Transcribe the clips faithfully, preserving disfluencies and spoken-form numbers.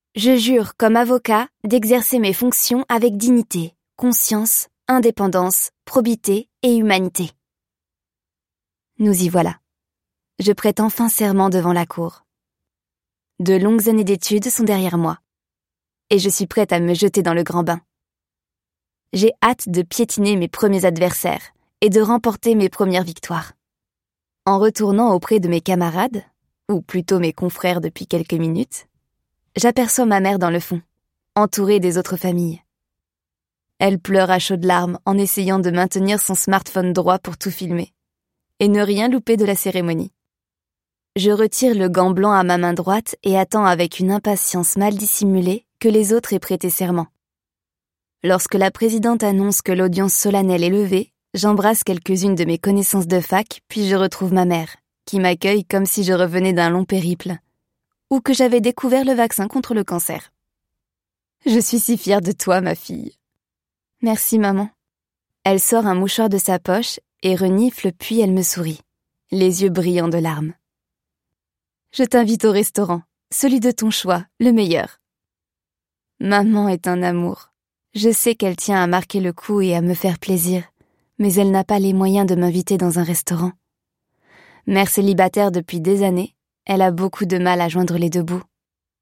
Je jure, comme avocat, d'exercer mes fonctions avec dignité, conscience, indépendance, probité et humanité. Nous y voilà. Je prête enfin serment devant la cour. De longues années d'études sont derrière moi. Et je suis prête à me jeter dans le grand bain. J'ai hâte de piétiner mes premiers adversaires et de remporter mes premières victoires. En retournant auprès de mes camarades, ou plutôt mes confrères depuis quelques minutes, j'aperçois ma mère dans le fond, entourée des autres familles. Elle pleure à chaudes larmes en essayant de maintenir son smartphone droit pour tout filmer et ne rien louper de la cérémonie. Je retire le gant blanc à ma main droite et attends avec une impatience mal dissimulée que les autres aient prêté serment. Lorsque la présidente annonce que l'audience solennelle est levée, j'embrasse quelques-unes de mes connaissances de fac, puis je retrouve ma mère, qui m'accueille comme si je revenais d'un long périple, ou que j'avais découvert le vaccin contre le cancer. Je suis si fière de toi, ma fille. Merci, maman. Elle sort un mouchoir de sa poche et renifle, puis elle me sourit, les yeux brillants de larmes. Je t'invite au restaurant, celui de ton choix, le meilleur. Maman est un amour. Je sais qu'elle tient à marquer le coup et à me faire plaisir, mais elle n'a pas les moyens de m'inviter dans un restaurant. Mère célibataire depuis des années, elle a beaucoup de mal à joindre les deux bouts.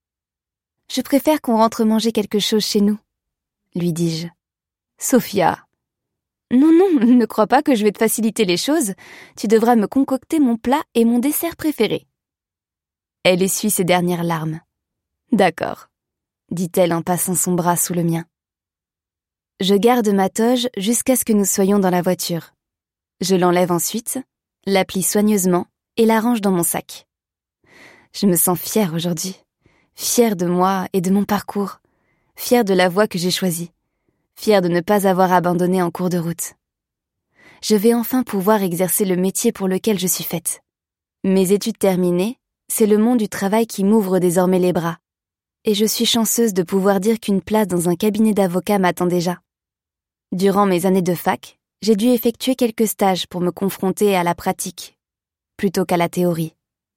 Je préfère qu'on rentre manger quelque chose chez nous, lui dis-je. Sophia. Non, non, ne crois pas que je vais te faciliter les choses. Tu devras me concocter mon plat et mon dessert préféré. Elle essuie ses dernières larmes. D'accord, dit-elle en passant son bras sous le mien. Je garde ma toge jusqu'à ce que nous soyons dans la voiture. Je l'enlève ensuite, la plie soigneusement et la range dans mon sac. Je me sens fière aujourd'hui, fière de moi et de mon parcours, fière de la voie que j'ai choisie, fière de ne pas avoir abandonné en cours de route. Je vais enfin pouvoir exercer le métier pour lequel je suis faite. Mes études terminées, c'est le monde du travail qui m'ouvre désormais les bras, et je suis chanceuse de pouvoir dire qu'une place dans un cabinet d'avocat m'attend déjà. Durant mes années de fac, j'ai dû effectuer quelques stages pour me confronter à la pratique, plutôt qu'à la théorie.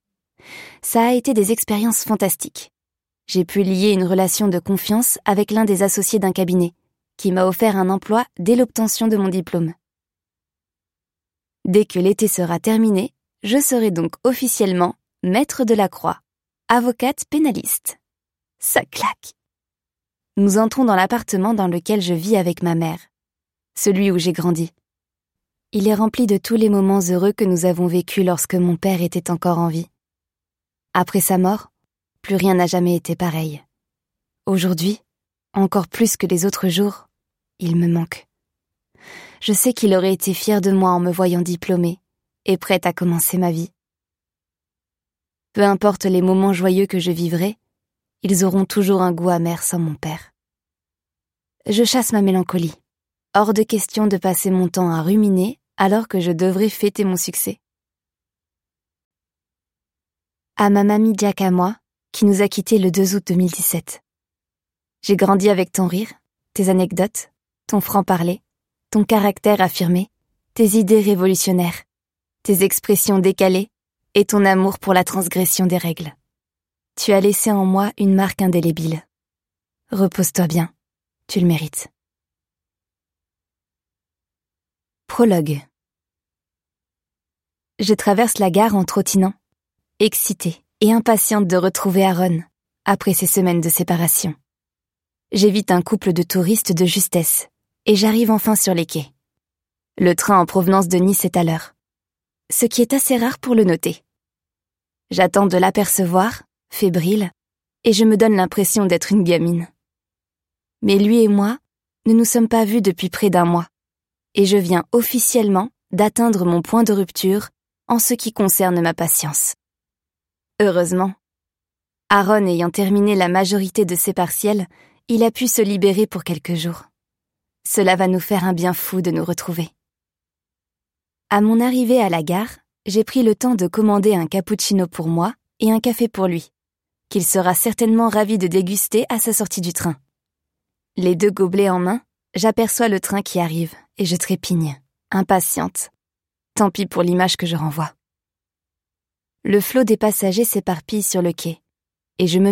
Ça a été des expériences fantastiques. J'ai pu lier une relation de confiance avec l'un des associés d'un cabinet, qui m'a offert un emploi dès l'obtention de mon diplôme. Dès que l'été sera terminé, je serai donc officiellement maître de la croix, avocate pénaliste. Ça claque. Nous entrons dans l'appartement dans lequel je vis avec ma mère, celui où j'ai grandi. Il est rempli de tous les moments heureux que nous avons vécus lorsque mon père était encore en vie. Après sa mort, plus rien n'a jamais été pareil. Aujourd'hui, encore plus que les autres jours, il me manque. Je sais qu'il aurait été fier de moi en me voyant diplômée et prête à commencer ma vie. Peu importe les moments joyeux que je vivrai, ils auront toujours un goût amer sans mon père. Je chasse ma mélancolie. Hors de question de passer mon temps à ruminer alors que je devrais fêter mon succès. À ma mamie Jack à moi, qui nous a quittés le deux août deux mille dix-sept. J'ai grandi avec ton rire, tes anecdotes, ton franc-parler, ton caractère affirmé, tes idées révolutionnaires, tes expressions décalées et ton amour pour la transgression des règles. Tu as laissé en moi une marque indélébile. Repose-toi bien, tu le mérites. Prologue. Je traverse la gare en trottinant, excitée et impatiente de retrouver Aaron, après ces semaines de séparation. J'évite un couple de touristes de justesse, et j'arrive enfin sur les quais. Le train en provenance de Nice est à l'heure, ce qui est assez rare pour le noter. J'attends de l'apercevoir, fébrile, et je me donne l'impression d'être une gamine. Mais lui et moi ne nous sommes pas vus depuis près d'un mois, et je viens officiellement d'atteindre mon point de rupture en ce qui concerne ma patience. Heureusement, Aaron ayant terminé la majorité de ses partiels, il a pu se libérer pour quelques jours. Cela va nous faire un bien fou de nous retrouver. À mon arrivée à la gare, j'ai pris le temps de commander un cappuccino pour moi et un café pour lui, qu'il sera certainement ravi de déguster à sa sortie du train. Les deux gobelets en main, j'aperçois le train qui arrive et je trépigne, impatiente. Tant pis pour l'image que je renvoie. Le flot des passagers s'éparpille sur le quai et je me